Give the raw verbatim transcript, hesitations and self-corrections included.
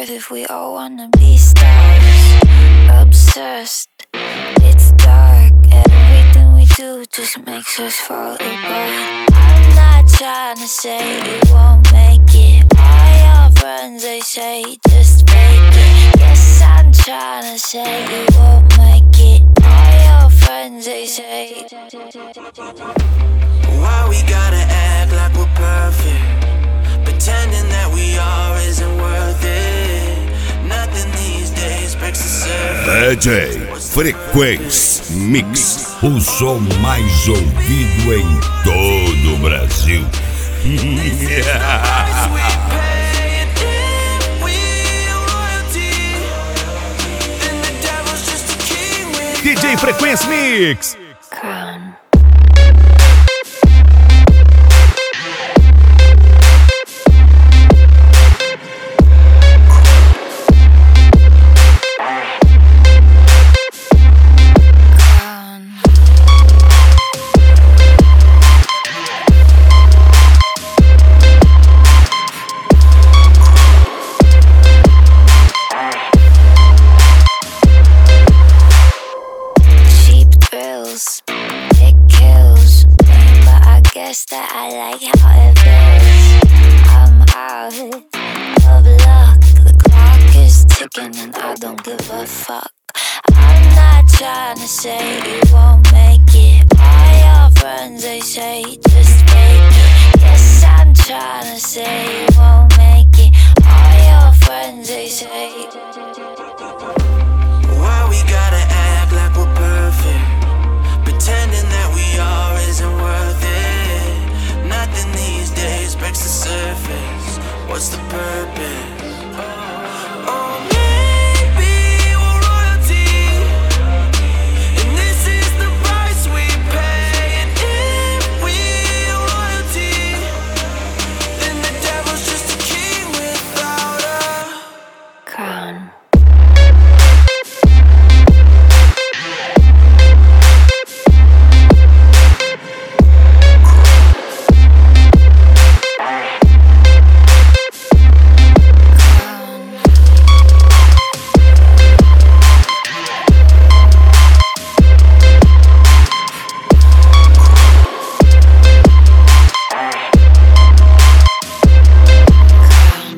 What if we all wanna be stars? Obsessed, it's dark. Everything we do just makes us fall apart. I'm not trying to say you won't make it. All your friends, they say just fake it. Yes, I'm trying to say you won't make it. All your friends, they say. Why we gotta act like we're perfect? Pretending that we are isn't worth it. Nothing these days breaks the surface. D J Frequência Mix, o som mais ouvido em todo o Brasil. D J Frequência Mix. Crown. That I like how it feels. I'm out of luck. The clock is ticking and I don't give a fuck. I'm not trying to say you won't make it. All your friends, they say just fake it. Yes, I'm trying to say you won't make it. All your friends, they say. Why we gotta act like we're perfect? Pretending that we are isn't worth it. Nothing these days breaks the surface. What's the purpose?